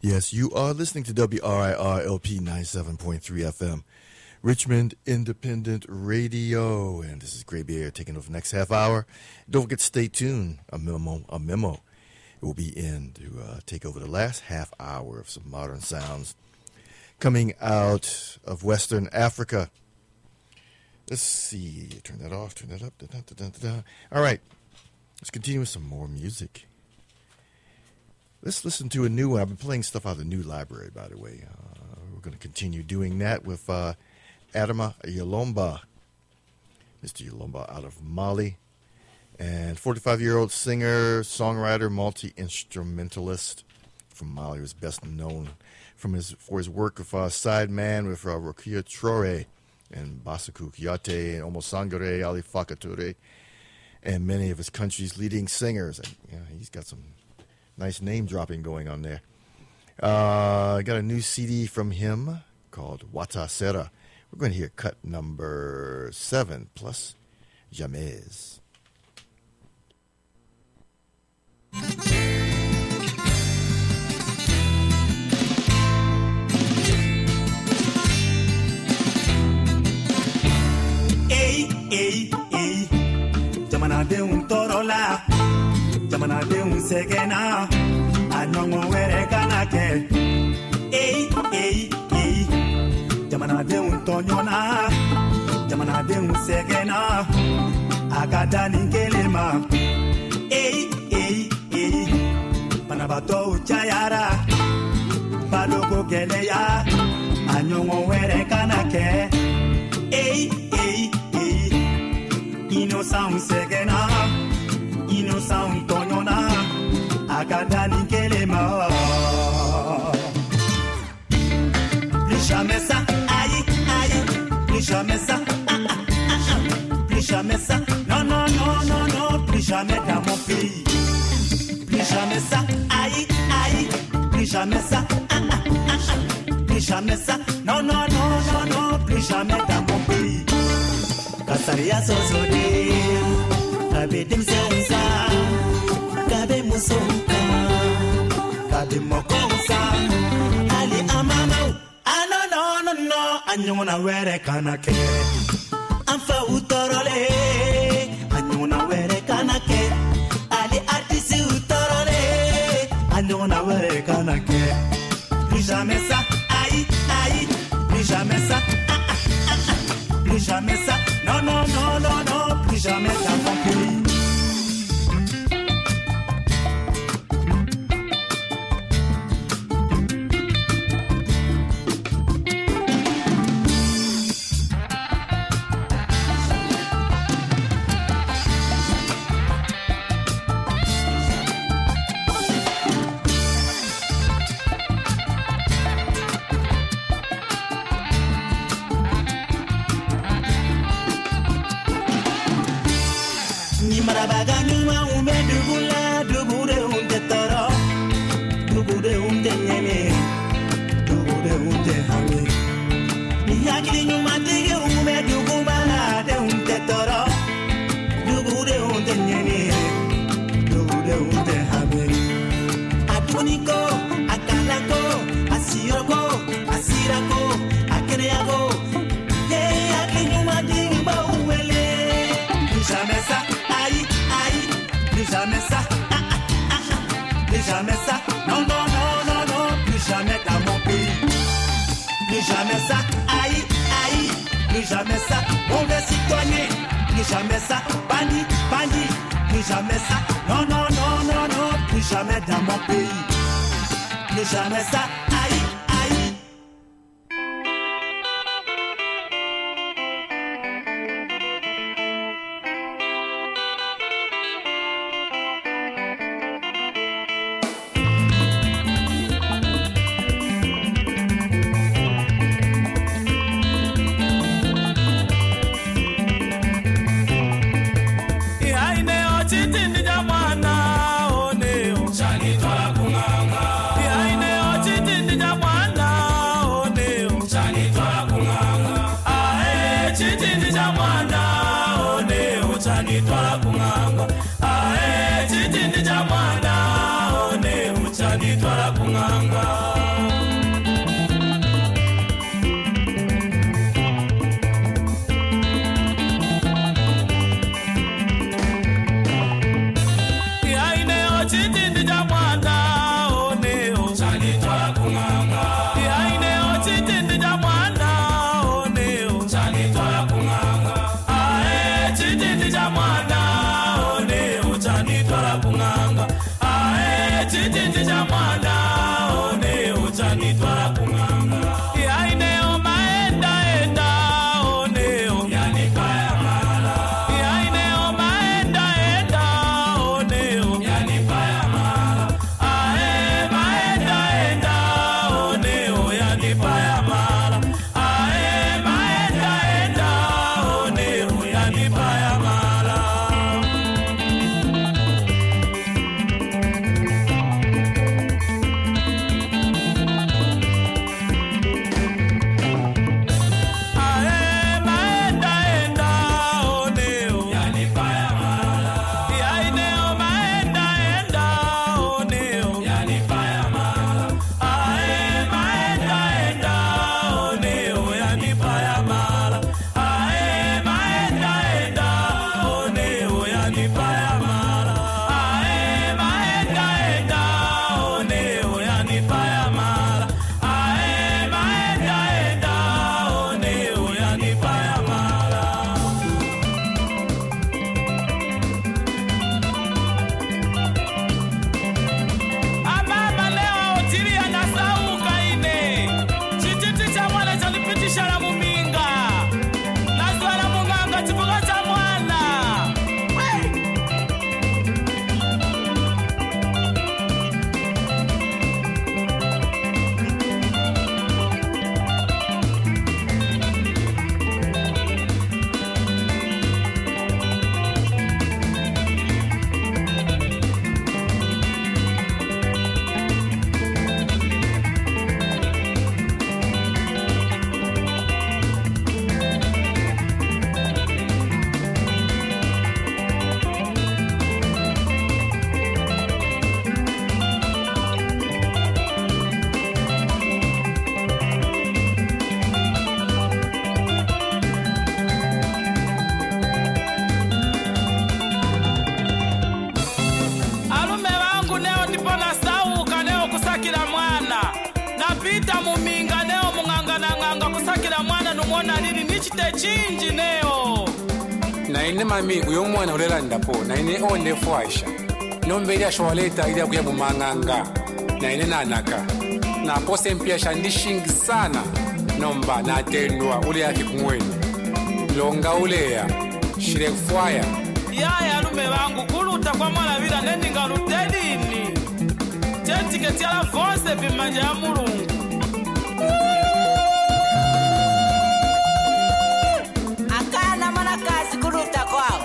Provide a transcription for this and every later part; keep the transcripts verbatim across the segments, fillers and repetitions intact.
Yes, you are listening to W R I R L P ninety-seven point three F M, Richmond Independent Radio. And this is Gray Bear taking over the next half hour. Don't forget to stay tuned. A memo, a memo will be in to uh, take over the last half hour of some modern sounds coming out of Western Africa. Let's see. Turn that off. Turn that up. Da, da, da, da, da. All right. Let's continue with some more music. Let's listen to a new one. I've been playing stuff out of the new library, by the way. Uh, we're going to continue doing that with uh, Adama Yalomba. Mister Yalomba out of Mali. And forty-five-year-old singer, songwriter, multi-instrumentalist from Mali. He was best known from his for his work with uh, Sideman with uh, Rokia Traore and Basaku Kiyate and Omosangare Ali Fakature and many of his country's leading singers. And, yeah, he's got some nice name dropping going on there. Uh, I got a new C D from him called Wata Sera. We're going to hear cut number seven plus Jamais. Hey, hey, hey, Jamana de un toro la. Jamana de un segena, anongo were kanake. Ey, ey, ey. Jamana de un tonyona, jamana de un segena, agada ningelema. Ey, ey, ey. Panabato uchayara, baloko geleya, anongo were kanake. Ey, ey, ey. Innocent segena. Innocent tonyona agada ningelema. Plus jamais ça, aïe, aïe. Plus jamais ça, ah, ah, ah, ah. Plus jamais ça, non, non, non, non, non. Plus jamais dans mon pays. Plus jamais ça, aïe, aïe. Plus jamais ça, ah, ah, ah, ah. Plus jamais ça, non, non, non, non, non. Plus jamais dans mon pays. Kasaria sosode. Kabe dimsensa, kabe musonka, kabe mokonsa, ali amama, ano no no no, anyona were kanake, anfa utorole, anyona were kanake, ali artisi utorole, anyona were kanake, plus jamais ça, aïe aïe, plus jamais ça, ah ah ah ah, plus jamais ça, non non non non non, plus jamais dans mon pays. Jamais ça, aïe, aïe. Chani tola kunganga. Behind the chititi cha mwana one uchanitwala kunganga yaineo maenda enda one yanipaya mala yaineo maenda enda one yanipaya mala ae maenda enda one yanipaya mala ae maenda enda one yanipaya mala chinji neo naine mami uyo mwana ulela ndapo naine onde fwaisha nombeli ashwaleta ili akuya mumanganga naine nanaka napo sempia shandishingi sana nomba natendwa ule yake kumweni longa uleya shire fwaya yaya lume bangu kuluta kwa mwana vila nendinga lutelini chetiketi ala vonse vimanja ya mulungu kazi kuruta kwao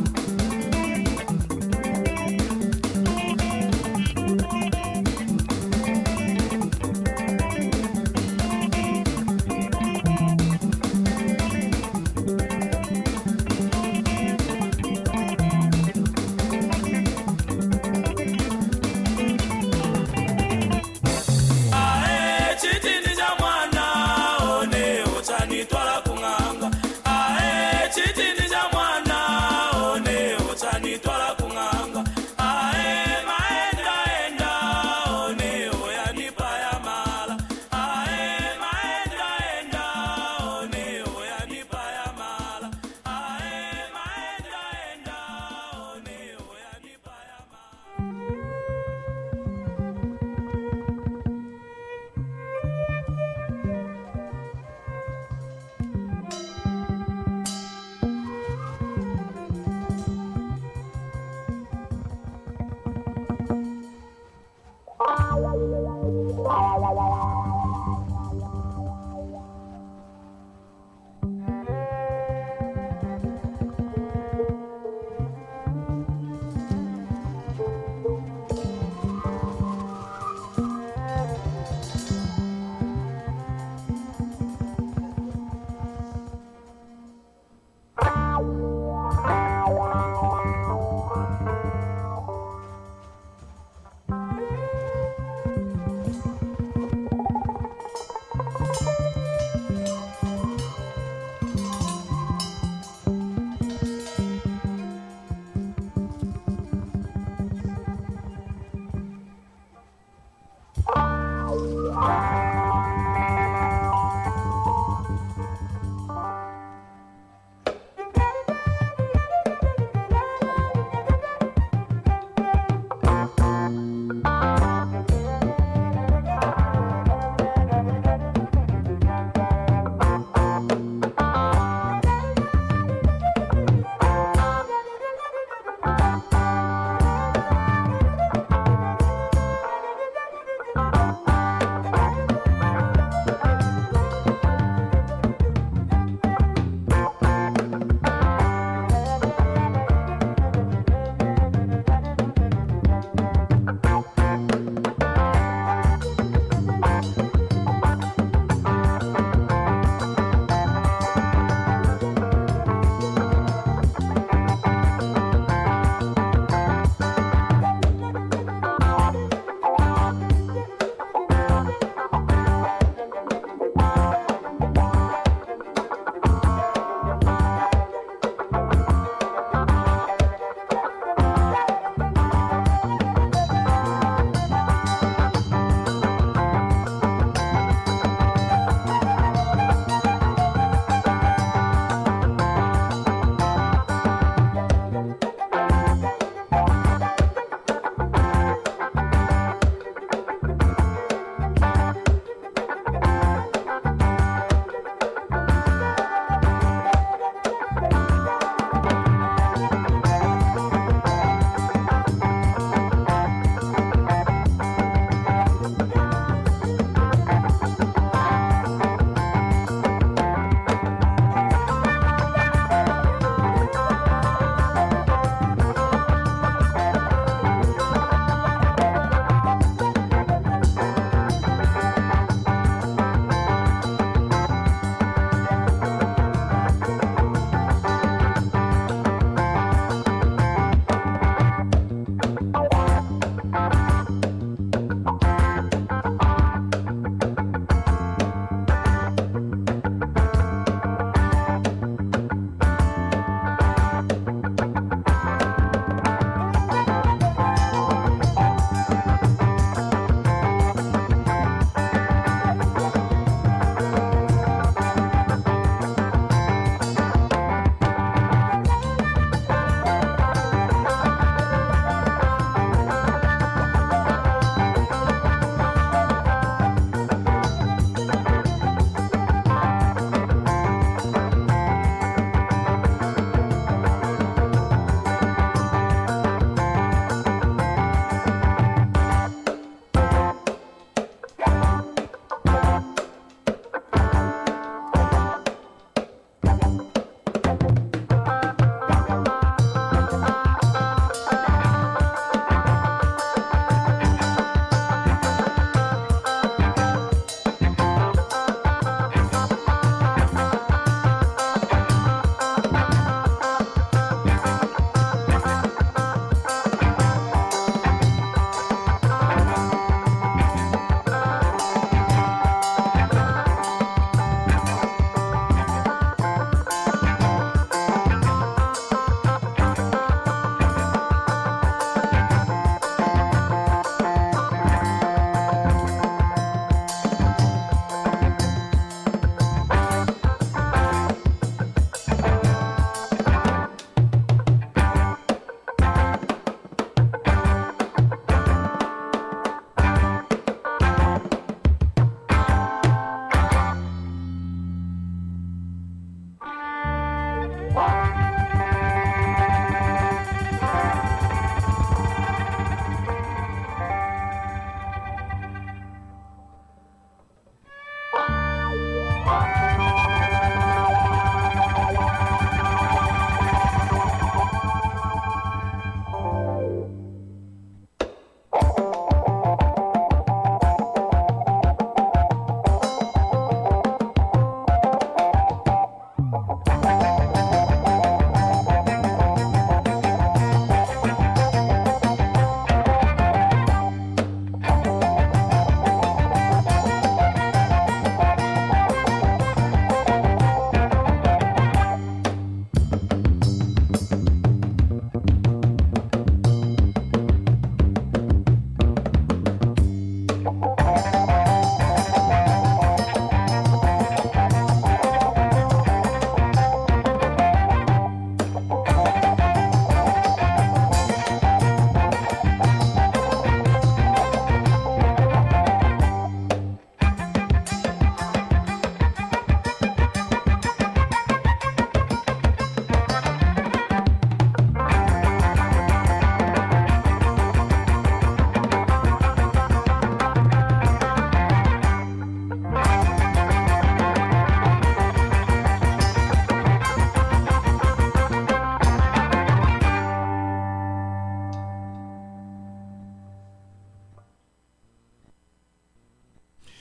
ae chititi cha mwana one uchanitwala kunganga chititi cha mwana one uchanitwala kunganga ae maenda enda one yanipaya mala ae maenda enda one yanipaya mala ae maenda enda one yanipaya mala. Bye.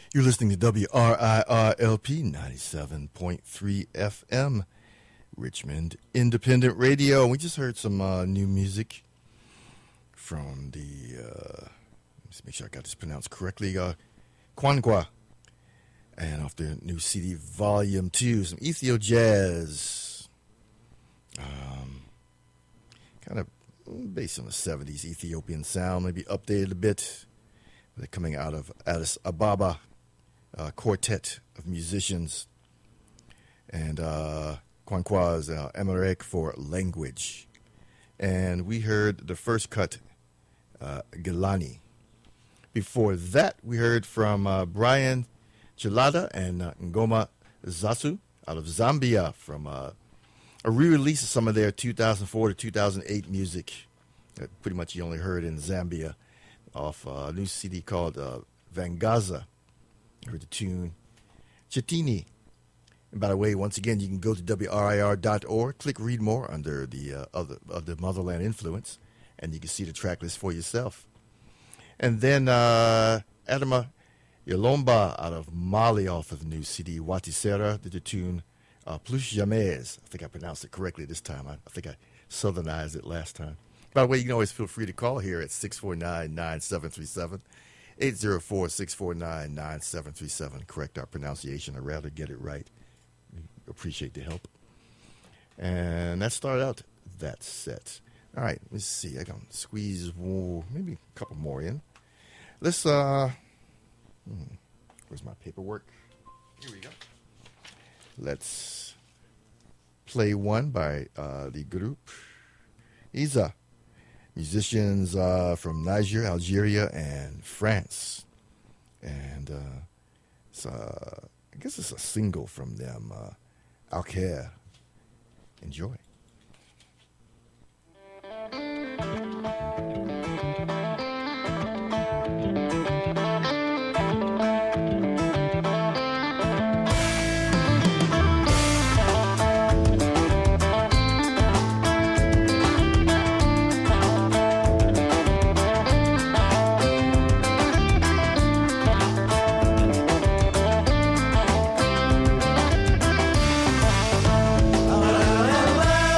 You're listening to W R I R L P ninety-seven point three F M, Richmond Independent Radio. We just heard some uh, new music from the, uh, let's make sure I got this pronounced correctly, uh, Kwankwa. And off their new C D, Volume two, some Ethio Jazz. Um, kind of based on the seventies Ethiopian sound, maybe updated a bit. They're coming out of Addis Ababa. Uh, quartet of musicians, and uh, Kwankwa's uh, Amharic for language. And we heard the first cut, uh, Gilani. Before that, we heard from uh, Brian Chilada and uh, Ngoma Zasu out of Zambia from uh, a re-release of some of their two thousand four to two thousand eight music that pretty much you only heard in Zambia off uh, a new C D called uh, Vangaza. Heard the tune Chetini. And by the way, once again, you can go to W R I R dot org, click read more under the uh, other of the Motherland Influence, and you can see the track list for yourself. And then uh, Adama Yolomba out of Mali off of the new C D Watisera did the tune uh, Plus Jamais. I think I pronounced it correctly this time. I, I think I southernized it last time. By the way, you can always feel free to call here at six four nine, nine seven three seven. eight zero four, six four nine, nine seven three seven. Correct our pronunciation. I'd rather get it right. Appreciate the help. And that started out that set. All right, let's see. I can squeeze whoa, maybe a couple more in. Let's, uh, hmm, where's my paperwork? Here we go. Let's play one by uh, the group Isa. Musicians uh, from Niger, Algeria, and France. And uh, it's, uh, I guess it's a single from them, uh, Alcaire. Enjoy. Well,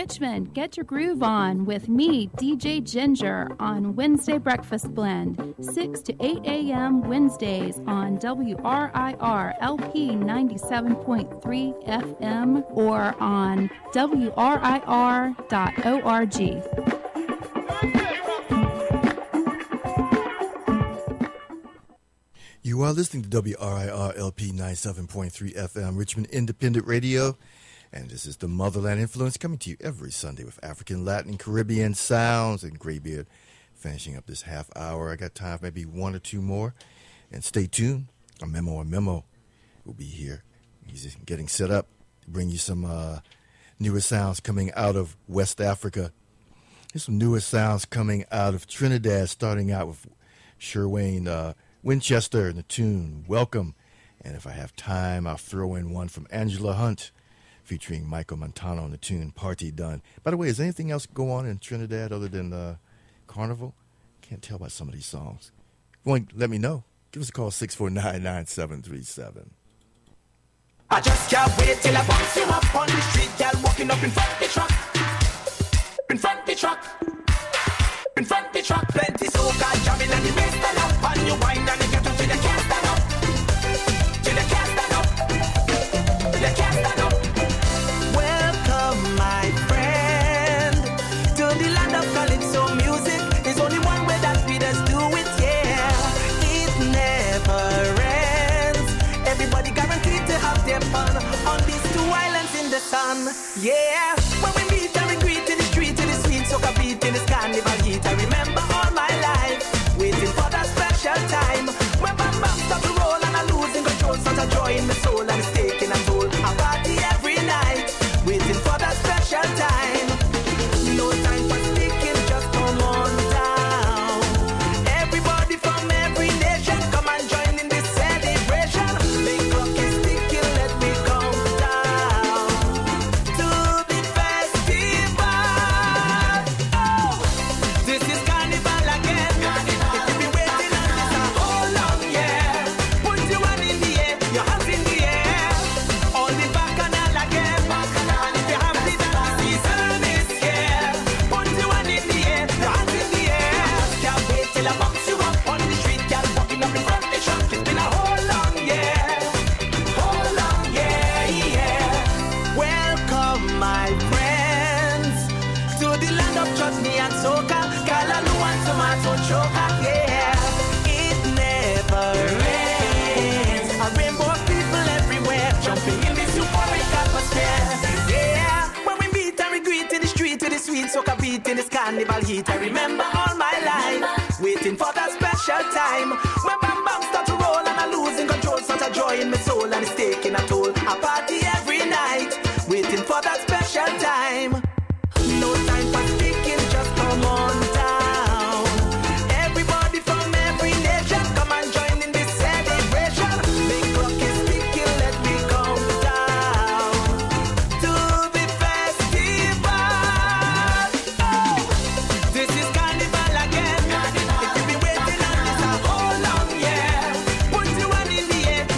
Richmond, get your groove on with me, D J Ginger, on Wednesday Breakfast Blend, six to eight a.m. Wednesdays on W R I R L P ninety-seven point three F M or on W R I R dot org. You are listening to W R I R L P ninety-seven point three F M, Richmond Independent Radio. And this is the Motherland Influence coming to you every Sunday with African, Latin, Caribbean sounds. And Graybeard finishing up this half hour. I got time for maybe one or two more. And stay tuned. A memo, a memo will be here. He's just getting set up to bring you some uh, newer sounds coming out of West Africa. Here's some newer sounds coming out of Trinidad, starting out with Sherwayne uh, Winchester and the tune Welcome. And if I have time, I'll throw in one from Angela Hunt, featuring Michael Montano on the tune Party Done. By the way, is anything else go on in Trinidad other than uh, Carnival? Can't tell by some of these songs. If you want to let me know, give us a call, six four nine, nine seven three seven. I just can't wait till I bounce you up on the street, girl, walking up in front of the truck. In front of the truck. In front of the truck. Plenty soca jamming and the bass stand up. And you wind and you get up till you can't stand up. Till you can't stand up. You can't stand up. My friend, to the land of calypso music, there's only one way that we just do it, yeah. It never ends. Everybody guaranteed to have their fun on these two islands in the sun, yeah. When we meet and we greet in the street, in the sweet soca beat, in this carnival heat, I remember all my life, waiting for that special time when my mom start to roll and I losing control, such a joy in my soul and it's taking a toll. I party every night, waiting for that special time. No time for speaking, just come on down. Everybody from every nation, come and join in this celebration. Make clock is ticking, let me count down to the festival. Oh, this is carnival again. Carnival. If you've been waiting on this a whole long year, put your hand in the air, your hands in the air. All the bacchanal again. Choker, yeah, it never ends. A rainbow of people everywhere, jumping in this euphoric atmosphere, yeah. When we meet and we greet in the street to the sweet soca beat in this carnival heat, I remember all my life, waiting for that special time when bam bam start to roll and I losing control, such a joy in my soul and it's taking a toll. I party every night, waiting for that special time. No time for speaking, just come on down.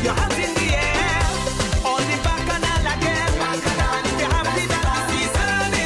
Season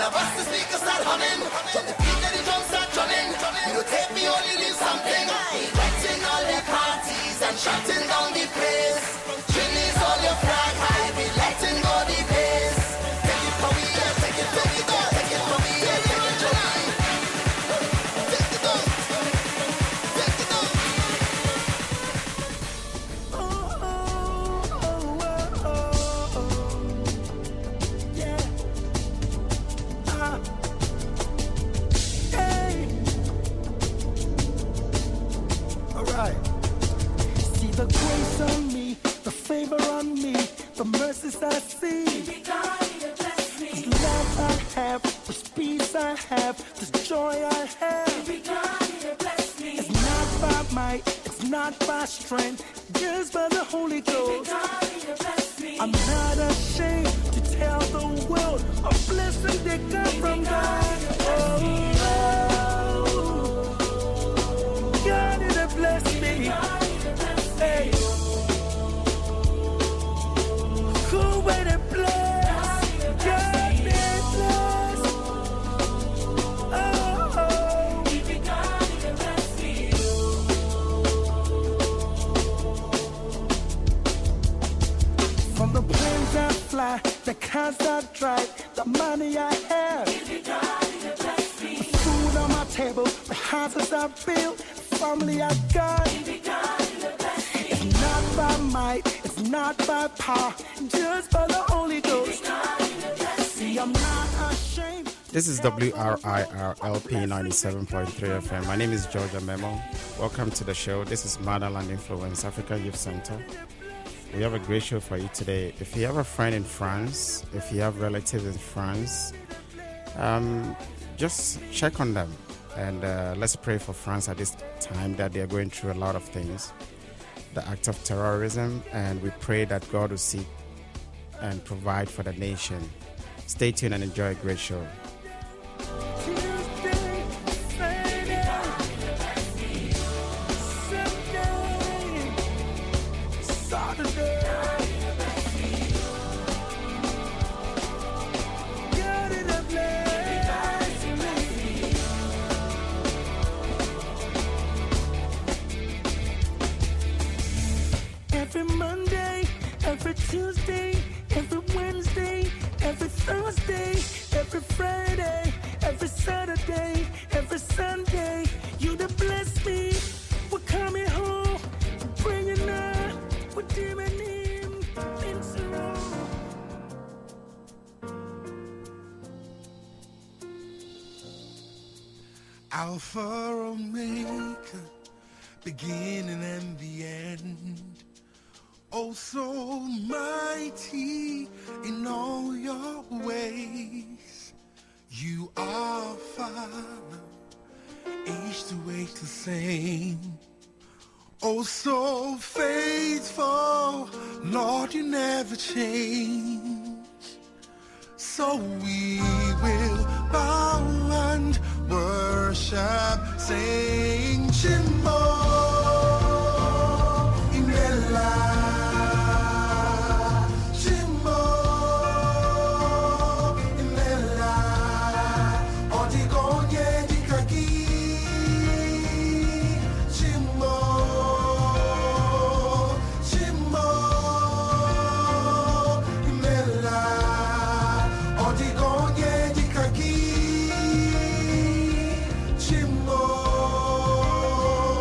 I bust the speakers start humming. Drop the beat and the drums start drumming. You don't take me, only leave something. Wetting all the parties and shutting down the place. Chili's on your flag high, we letting go the pace. Take it from me, yeah, take it from me, yeah, take it from me, yeah, take it from me. Take it down, take it down. Oh, oh, oh, oh, oh, oh. Yeah. Ah. Hey. All right. See the grace on me, the favor on me, the mercies I see. This love I have, this peace I have, this joy I have. It's not by might, it's not by strength, just by the Holy Ghost. I'm not ashamed to tell the world a blessing that comes from God. Oh, oh, God has blessed me. Hey. Cool way to bless. God is blessed. Oh, oh. From the planes I fly, the cars I drive, the money I have, the food on my table, the houses I built, the family I got. It's not by might, it's not by power, just by the Holy Ghost. See, I'm not ashamed. This is W R I R L P ninety-seven point three F M. My name is Georgia Memo. Welcome to the show. This is Motherland Influence Africa Youth Center. We have a great show for you today. If you have a friend in France, if you have relatives in France, um, just check on them. And uh, let's pray for France at this time that they are going through a lot of things. The act of terrorism, and we pray that God will see and provide for the nation. Stay tuned and enjoy a great show. Tuesday, Friday, Sunday, Saturday. God is a blessing me. Every Monday, every Tuesday, every Wednesday, every Thursday, every Friday, every Saturday, every Sunday, you to bless me. We're coming home, we're bringing up, we're doing him in sorrow. Alpha Omega, beginning and the end. Oh, so mighty in all your ways. You are Father, age to age the same. Oh, so faithful, Lord, you never change. So we will bow and worship, sing Chimbo Imela. Chimbo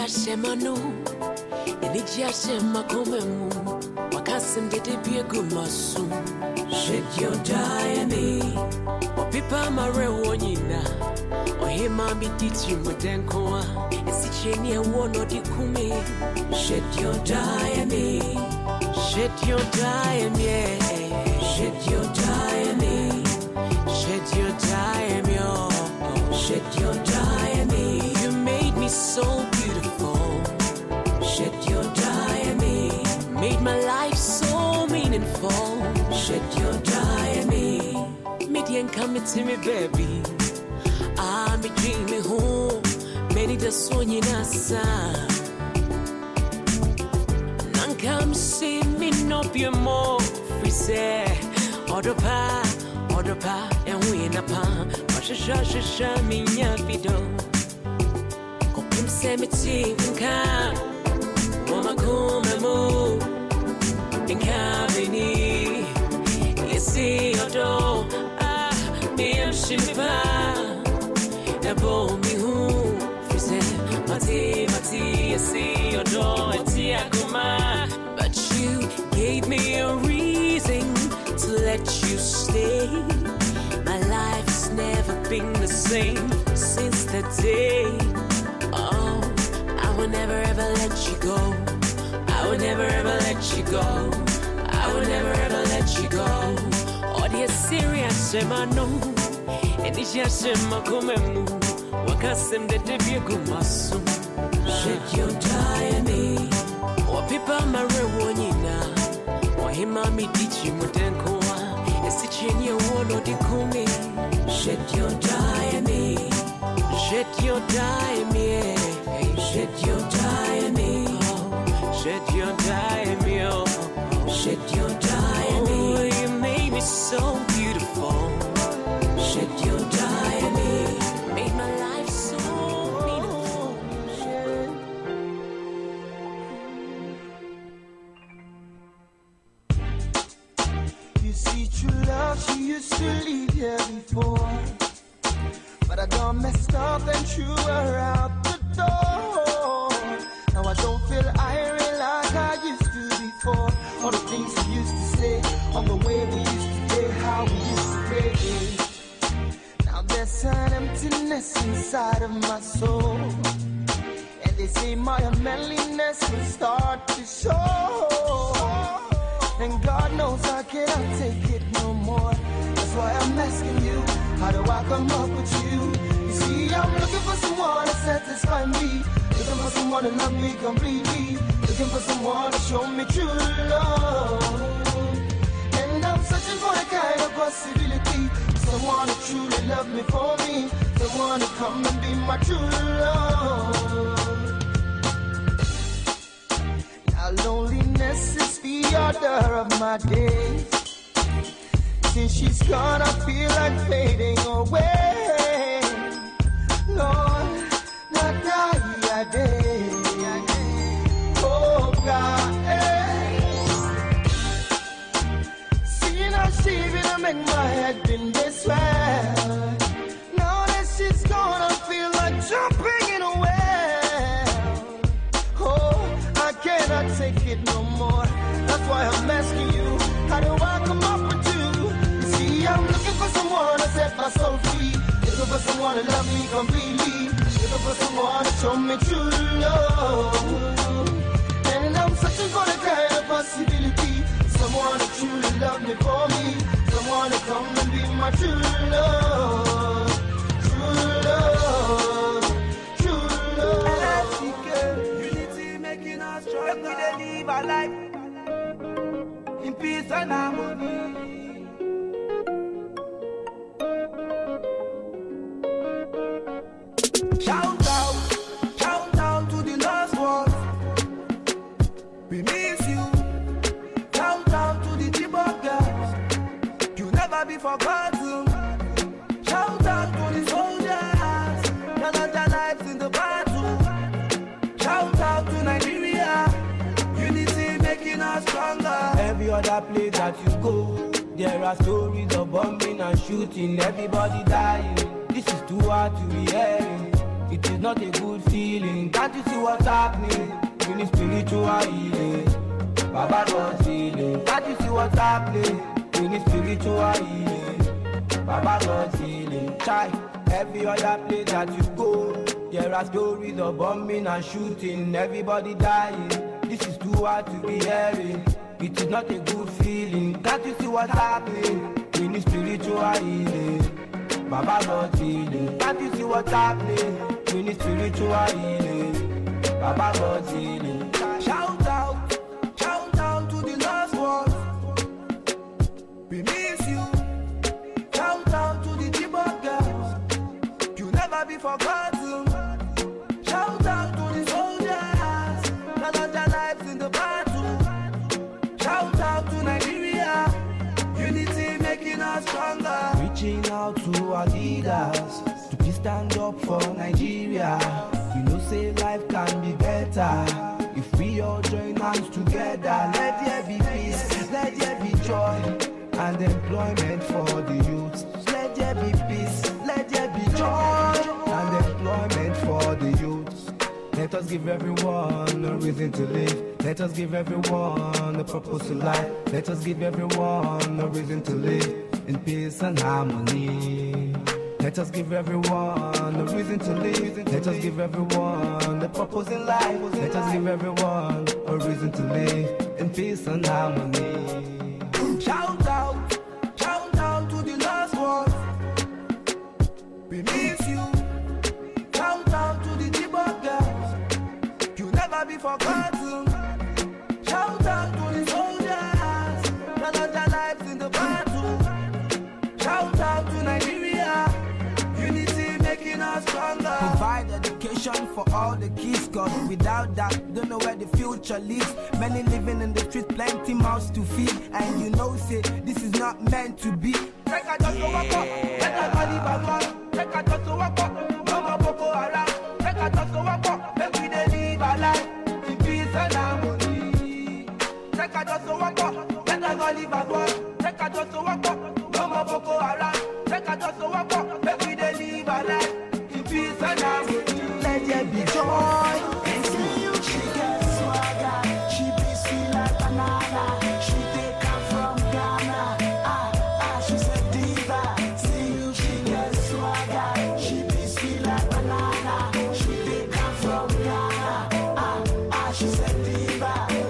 semano, Elijah semakomemu, Wakasim de Biagumasu, shed your diamond, or Pipa Mare Wonina, or him be teaching with Denkoa, and Sichenia one or the Kumi, shed your diamond, shed your diamond, shed your diamond, shed your diamond, shed your diamond. You made me so beautiful. Shed your diamond, made my life so meaningful. Shed your diamond, median coming to me, baby. I'm a dreaming home, many the son in a son. None come see me, no be more free say, order pa, order pa, and we in a palm. Washa, shasha, shami, yapido. Copim cemetery, come. Mama come mo in cabini you see your door ah me am shimba na bo mi hu fise mati mati you see your door tia kuma but you gave me a reason to let you stay. My life's never been the same since that day. Oh, I will never ever let you go. I will never ever let you go. I will never ever let you go. Oh, the serious semano, and it's just semakomemu. Wakasim de Biagumasu, shed your diamond. Or Pipa Mare Wonina, or him me teaching with Denkoa, and Sichenia one or the Kumi, shed your diamond, shed your diamond. Shed your diamond, shed your diamond, shed your diamond. Oh, you made me so beautiful. Shed your diamond, made my life so meaningful. You see, true love, she used to leave here before, but I done messed up and threw her out the door. Now I don't feel irate like I used to before. All the things we used to say, all the way we used to play, how we used to play. Now there's an emptiness inside of my soul, and they say my unmanliness will start to show. And God knows I cannot take it no more. That's why I'm asking you, how do I come up with you? You see, I'm looking for someone to satisfy me, looking for someone to love me completely, looking for someone to show me true love. And I'm searching for the kind of possibility, someone to truly love me for me, someone to come and be my true love. Now loneliness is the order of my days. Since she's gone, I feel like fading away. Lord, not die a day. Oh God, hey. Seeing how she been make my head been this way. Now that she's gone, I feel like jumping in a well. Oh, I cannot take it no more. That's why I'm asking you, how do I come up with you? I'm looking for someone to set my soul free, looking for someone to love me completely, looking for someone to show me true love. And I'm searching for the kind of possibility, someone to truly love me for me, someone to come and be my true love, true love, true love. Elastic unity making us stronger. We dey live our life in peace and harmony. Shout out, shout out to the lost ones. We miss you. Shout out to the Chibok girls. You'll never be forgotten. Shout out to the soldiers. They lost their lives in the battle. Shout out to Nigeria. Unity making us stronger. Every other place that you go, there are stories of bombing and shooting. Everybody dying. This is too hard to be hearing. It is not a good feeling. Can't you see what's happening? We need spiritual healing. Baba God's healing. Can't you see what's happening? We need spiritual healing. Baba God's healing. Try every other place that you go. There are stories of bombing and shooting. Everybody dying. This is too hard to be hearing. It is not a good feeling. Can't you see what's happening? We need spiritual healing. Baba God's healing. Can't you see what's happening? We need spiritual healing. Baba God's healing. Shout out, shout out to the lost ones. We miss you. Shout out to the Chibok girls. You'll never be forgotten. Shout out to the soldiers that lost their lives in the battle. Shout out to Nigeria. Unity making us stronger. Reaching out to our leaders to please stand up for Nigeria. You know, say life can be better if we all join hands together. Let there be peace, let there be joy and employment for the youth. Let there be peace, let there be joy and employment for the youth. Let us give everyone a reason to live. Let us give everyone a purpose to life. Let us give everyone a reason to live in peace and harmony. Let us give everyone a reason to live. Let us give everyone a purpose in life. Let us give everyone a reason to live in peace and harmony. Shout out, shout out to the lost ones. We miss you. Shout out to the Chibok girls. You'll never be forgotten. Shout out to the soldiers that lost their lives in the battle. Shout out to Nigeria. Unity making us stronger. Provide education for all the kids, cause without that, don't know where the future lives. Many living in the streets, plenty mouths to feed. And you know, say, this is not meant to be. Take a just walk up, take a body back on. Take a just walk up, no more Boko Haram. Take a just walk up, make we dey live our life in peace and harmony. Take a just walk up, let us go live as one. Take a just walk up, no more Boko Haram. Take a just walk up, make we dey live our life in peace and harmony. Let there be joy. She get swagger, she be sweet like banana. She take her from Ghana. Ah, ah, she's a diva. See you, she get swagger, she be sweet like banana. She take her from Ghana. Ah, ah, she's a diva.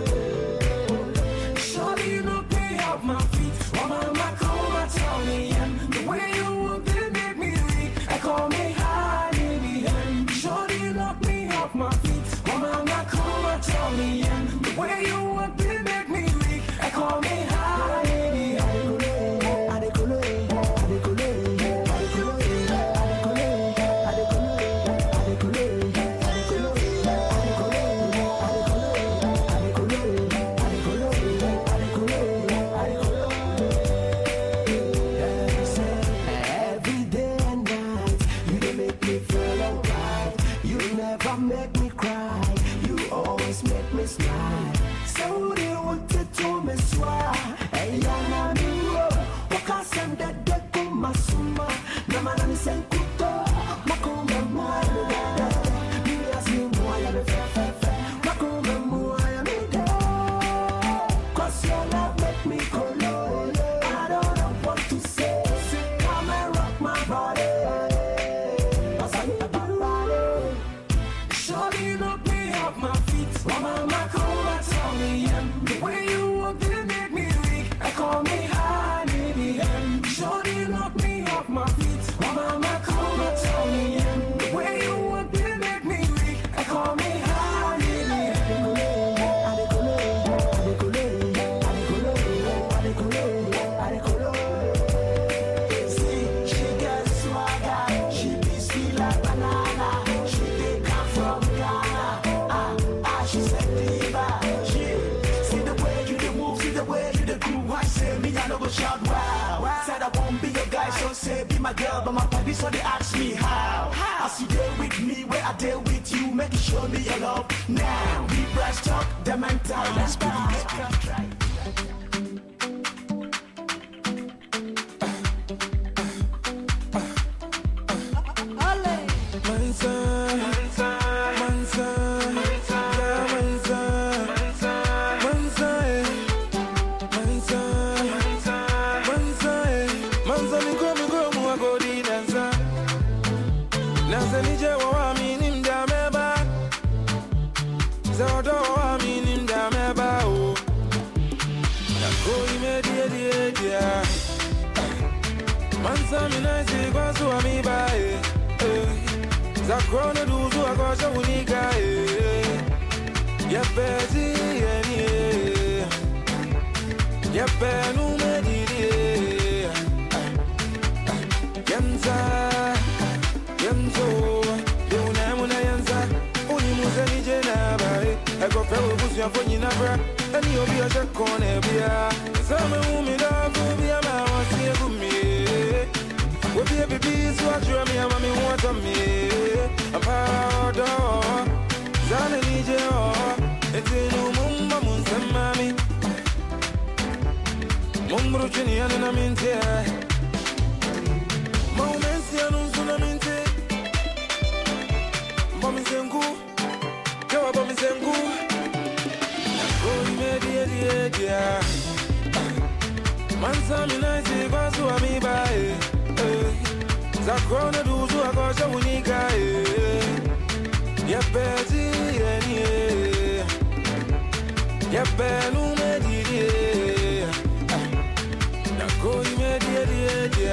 Surely you know pay off my feet. Woman, my come and tell me, yeah. The way you walk, they make me weak. I call me high in the end. Surely you knock me off my feet. Woman, my come and tell me, yeah. The way you walk, they make me weak. I call me high in the end. Adekole, adekole, adekole, adekole, adekole, adekole, adekole, every day and night, you dey make me feel alright. You never make me cry. You always make me smile. So they wanted to me swear. Hey, yana miwo. Waka sende de kuma suma. Namana ni senkuto. Makuma mwana dada. Mi asimu ya me fe fe fe. Makuma mwana ya me de. Cause your love make me colo. I don't know what to say. Come and rock my body. Surely you knock me off my feet. Mama, my come and tell me, yeah. The way you walk, they make me weak. I call me high, baby, yeah. Surely you knock me off my feet. Mama, my come and tell me, yeah. The way you walk, they make me weak. I call me high, baby, yeah. Adekole, adekole, adekole, adekole, adekole, adekole. See, she gets swagger. She be sweet like banana. She take her from Ghana. Ah, ah, she's a diva. She see the way you dey move, see the way you dey groove. I say me, I no go shout wow. Said I won't be your guy, so say be my girl, but my body so they ask me how. As you deal with me, where I deal with you, make you show me your love now. We brush talk, the mental, let's go. Mindset. Mansami nice kwasu amibae. Zakrona duzu akosha unika. Yepezi yeni. Yepenu medidi. Yanza, yanzo. Deunamuna yanza. Uni museni jenabae. Eko fewo busu ya fonyi nabra. Eni obi ya shakone biya. Sama umi dafu biya mawa siye gumi. Webi ya bibi suwa chua mi ya mami wata mi. Ampado Zane nije o Etinu mumba munsemami Mumbru chini ya nina minte Maumensi ya nunzuna minte Bomizengu Jawa bomizengu Nakoi medi edi edi ya Mansa minaisi kwa suwa mibae Zakrona duzu akosha unika Yepezi yeni Yepenu medidi Nakoi medidi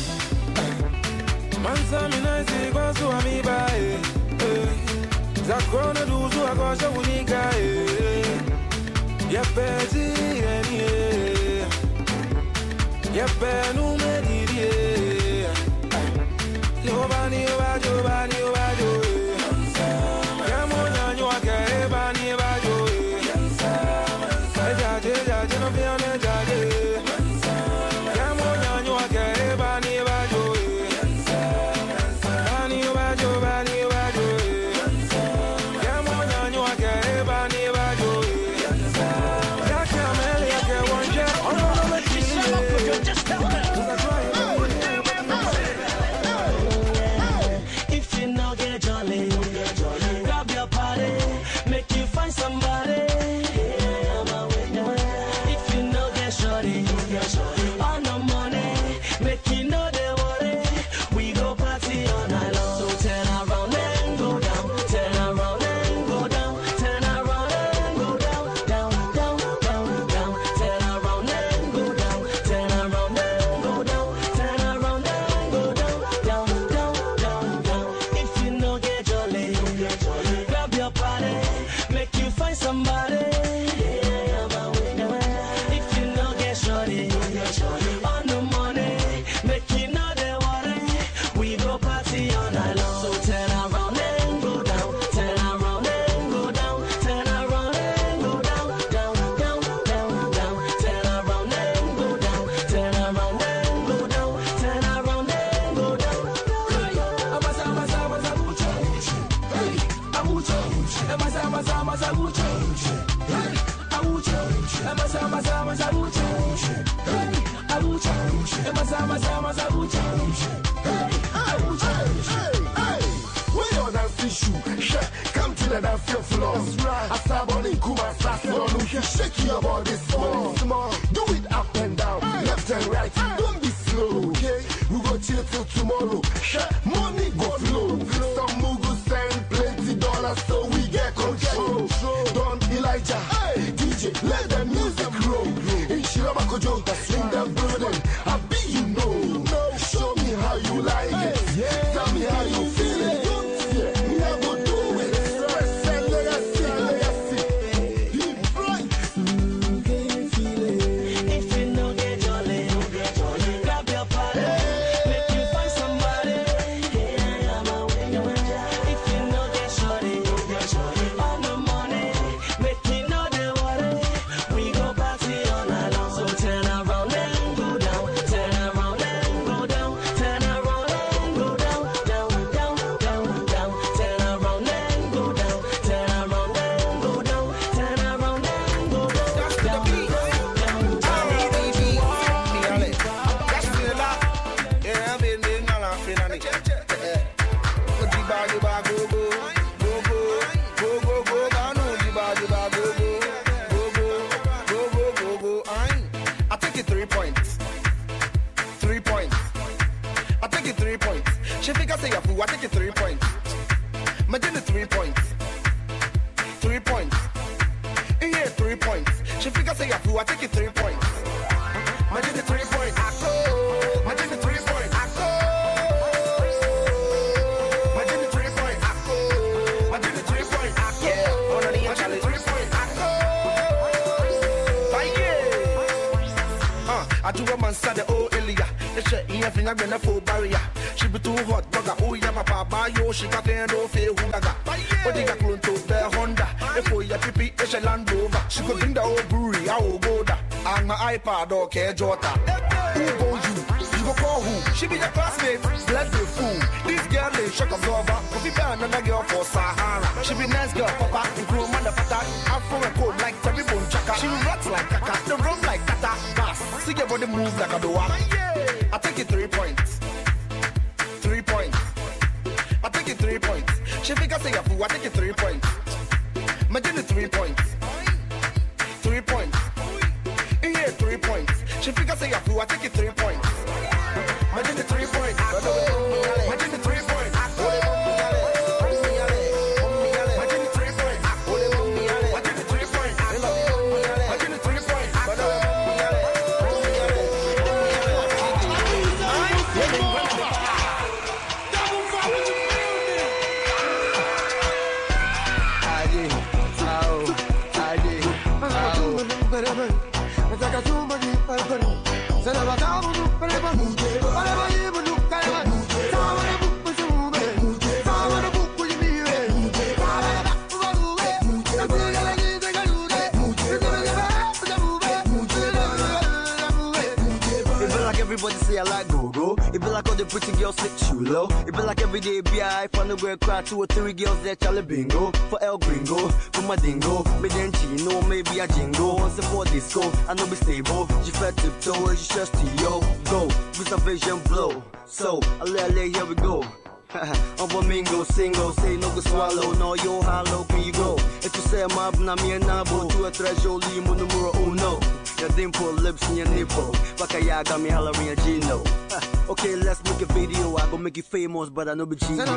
Mansa minaisi kwa suwa mibae Zakrona duzu akosha unika Yepezi yeni Yepenu medidi Yobani yobajo, yobani yobajo. Yamunya nyuake, ebani yobajo. Ejaje, ejaje, no fiane ejaje. Yamunya nyuake, ebani yobajo. Bani yobajo, bani yobajo. Yamunya nyuake, ebani yobajo. Yake ameli, yake wanje. Ono no me chile. Just tell me. Grab your party, make you find somebody. If you know get shorty, on no money, make you know they worry. We go party all night long. So turn around and go down, turn around and go down, turn around and go down, down, down, down, down. Turn around and go down, turn around and go down, turn around and go down, down, down, down, down. If you know get jolly, grab your party, make you find somebody. If you know get shorty, on the money, make you know they worry. We go party all night long. So turn around and go down, turn around and go down, turn around and go down, down, down, down, down. Turn around and go down, turn around and go down, turn around and go down. Abasa, abasa, abasa, abucho, hey, abucho, abasa, abasa, abasa, abucho, hey, abucho, abasa, abasa, abasa, abucho, hey, abucho, abasa, abasa, abasa, abucho, hey, abucho. Hey, when you're dancing shoe, come to the dance floor. I start on in Cuba, shake your body small, small. Do it up and down, left and right. Don't be slow, okay? We go chill till tomorrow. Money go flow. Some mugu send plenty dollars, so we get control. Don Elijah, hey, D J, let the music roll. In Shirama Kojo, in the building. I be you know. Show me how you like it. Tell me how you feel it. Yeah, me I go do it. Express and legacy, legacy. He bright. If you know get jolly, grab your party, make you find somebody. If you know get shorty, on the money, make you know they worry. We go party all night long. So turn around and go down, turn around and go down, turn around and go down, down, down, down, down. Turn around and go down, turn around and go down, turn around and go down, down, down, down. I take it three points. Three points. I take it three points. She figure say you fool, I take it three points. Imagine the three points. Three points. In here three points. She figure say you fool, I take it three points. Imagine the three points. Imagine the three points. I do a man sad the old Elia. The shit in your finger been a full barrier. She be too hot, bugger. Oh, yeah, my papa, yo, she got there no fear who gaga. But they got clone to the Honda. If we are pipi, it's a Land Rover. She could bring the old brewery, I will go there. And my iPad, okay, Jota. Who go you? You go call who? She be your classmate, bless the fool. This girl is shock absorber. Coffee ban another girl for Sahara. She be nice girl, papa, and grow man the fata. Afro and cold like Terry Bone Chaka. She rocks like Kaka, the run like Kata. Bass, see your body move like a doa. I take it three points. Three points. I take it three points. She figure say a fool, I take it three points. Imagine it three points. Three points. In here, three points. She figure say a fool, I take it three points. Imagine it three points. Imagine it three points. I like go-go. It be like all the pretty girls sit chulo. It be like every day B I find a girl cry, two or three girls there Charlie bingo. For El Gringo, for my dingo. Me then chino, maybe a jingo. Once for disco, I know be stable. She fed tiptoe, she just to yo. Go, with some vision blow. So, I lay, lay, here we go. I'm a mingo, single, say no go swallow, no yo, how low can you go? If you say I'm up, na me and nabo, to a threshold, you numero uno. Your dimple lips and your nipple, Bakaya got me hollering a Gino. Okay, let's make a video, I go make you famous, but I know be Gino.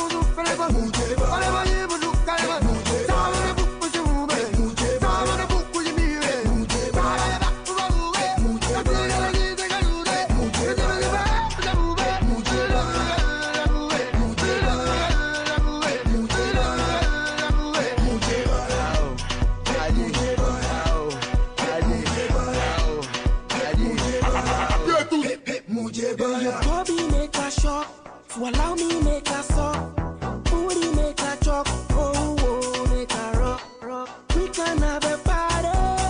So allow me make a song, booty make a chop, oh, oh, make a rock, rock. We can have a party,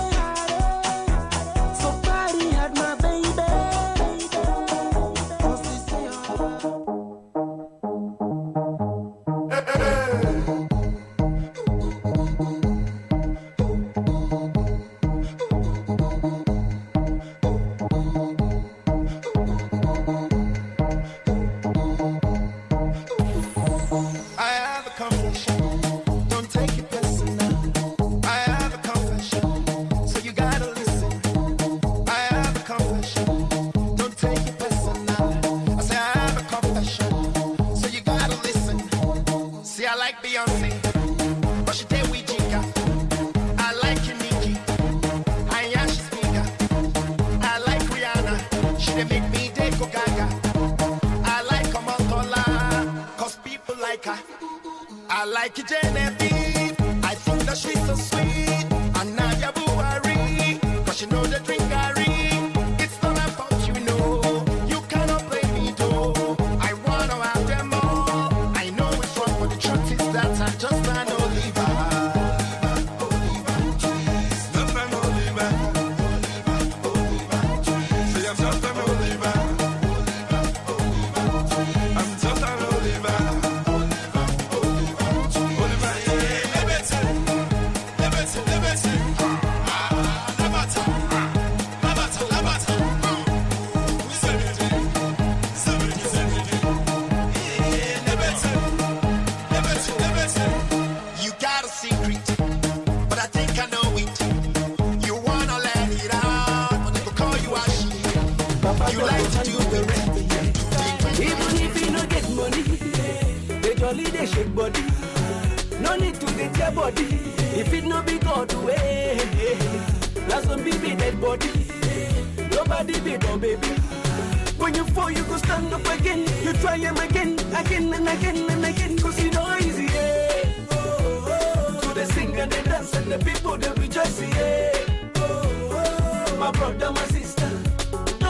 so party had my baby. The people they rejoice, yeah. Oh, oh, my brother, my sister.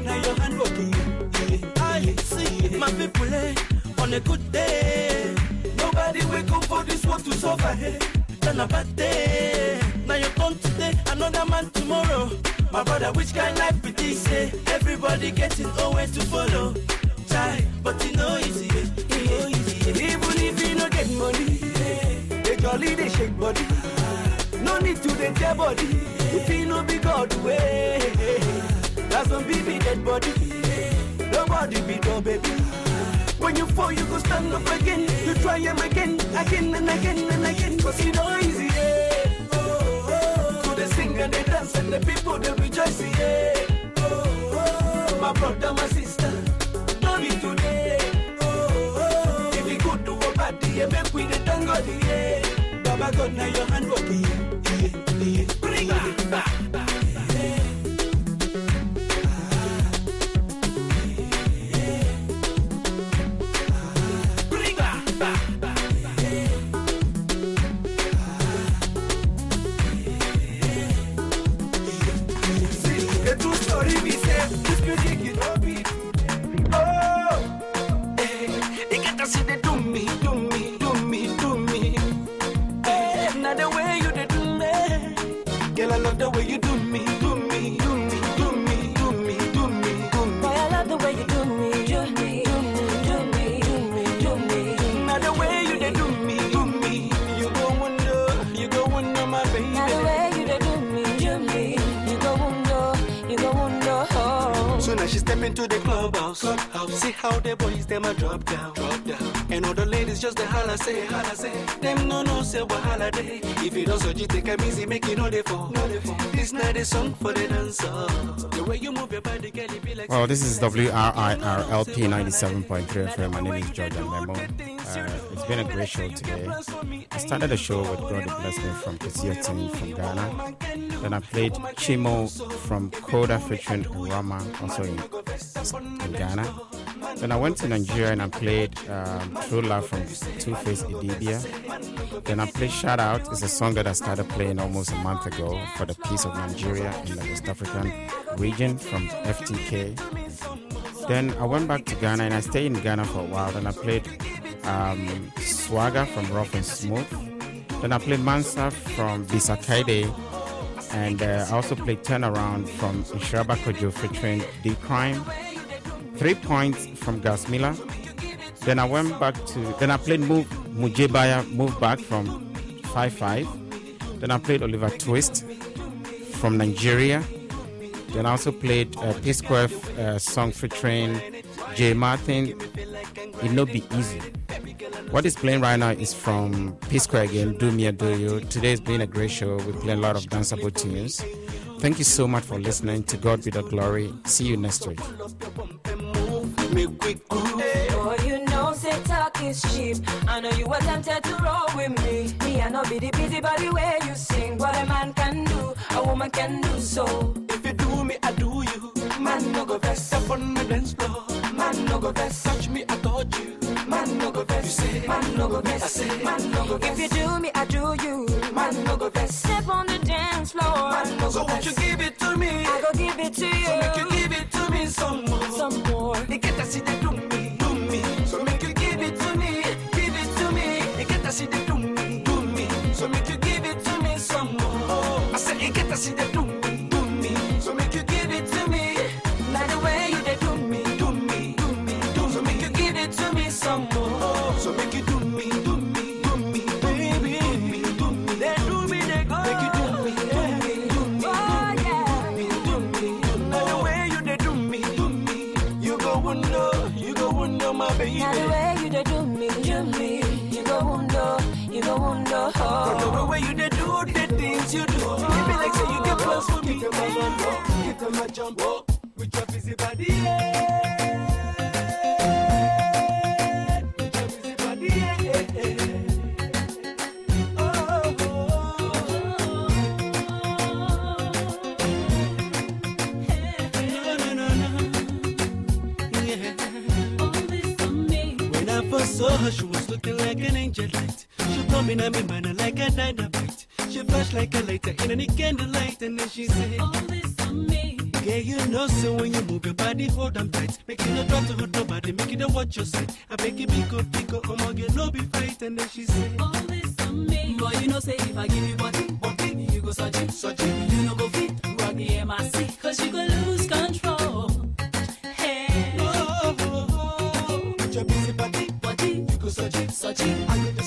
God, now your hand working. I see my people eh, on a good day. Nobody wake up for this world to suffer. Hey. Then a bad day. Now you turn today, another man tomorrow. My brother, which kind life be this? Say everybody getting always to follow. Try, but you know easy, you know easy. Even if you don't get money, they jolly they shake body. No need to they tear body. If you know be God way, that's some baby dead body. Nobody be no baby. When you fall, you go stand up again. You try him again, again and again and again. Cause you know easy, yeah. Oh, oh. So they sing and they dance and the people they rejoice, yeah. Oh, oh. My brother, my sister, no need today. Oh, oh. If you go to a party, you make with the thank God, yeah. Baba God, now your hand working, yeah, yeah. Bring it back. Into the clubhouse, clubhouse. See how the boys them a drop down, drop down. And all the ladies just the holla say, holla say. Them no no say what holiday. If you don't so you take a easy, make it no they fall, no they fall. This night is song for the dancer. The way you move your body, girl, it be like. Well, this is W R I R L P ninety-seven point three F M. My name is George Memo. Uh, it's been a great show today. I started the show with God Bless Me from Kisiotini from Ghana. Then I played Chimo from Koda featuring Rama, also in, in Ghana. Then I went to Nigeria and I played um, True Love from Two-Face Idibia. Then I played Shout Out. It's a song that I started playing almost a month ago for the peace of Nigeria in the West African region from F T K. Then I went back to Ghana and I stayed in Ghana for a while. Then I played um, Swagger from Rough and Smooth. Then I played Mansa from Bisakaide. And uh, I also played Turnaround from Inshiraba Kojo featuring D-Crime. Three Points from Gasmila. Then I went back to, then I played Move Mujebaya Move Back from five five. Then I played Oliver Twist from Nigeria. Then I also played uh, P-Square uh, song featuring J Martin, It No Be Easy. What is playing right now is from P-Square again, Do Me or Do You. Today's been a great show. We play a lot of danceable tunes. Thank you so much for listening. To God be the glory. See you next week. Oh, you know, say talk is cheap. I know you were tempted to roll with me. Me, I know be the busy body where you sing. What a man can do, a woman can do so. If you do me, I do you. Man, no go best up on my dance floor. Man, no go best touch me, I touch you. Man, no go best. You say, man, no go best. I say, man, no go best. If you do me, I do you. Man, no go best. Step on the dance floor. Man, no so go won't you give it to me? I go give it to you. So make you give it to me some more. Some more. You get to see the do me, do me. So make you give it to me, give it to me. You get to see the do me, do me. So make you give it to me some more. I said you get to see the do me, do me. So make you give it to me. Like the way you they do me, do me, do me, do me. So make you give it to me some more. So make you do me, do me, do me, baby, do me, do me. They do me, they go. Make you do me, do me, do me, oh, yeah. do me, do me, do me. Like the way you they do me, do me. You go wonder, you go wonder, my baby. Now the way you they do me, do me. You go wonder, you go wonder. Oh. The way you they do the things you do. You be like say you get close for me. Get them a jump, get them a jump, oh. With your busy body, yeah. With your busy body, yeah. Oh, oh, oh. No, no, no, no. Yeah. When I first saw her, she was looking like an angel light. She told me I'm a man like a dynamite. She flashed like a lighter in any candlelight, and then she said, all this on me. Yeah, you know, so when you move your body, hold them tight. Make you no try to hurt nobody, make you don't watch your side. I make you pick up, pick up, come on, get no be fight. And then she say, all this on me. Boy, you know, say if I give you body, body, you go search it, search it. You know, go fit, rock the M I C, cause you go lose control. Hey, oh, oh, oh, oh. Put your busy body, body, you go search it, search it. I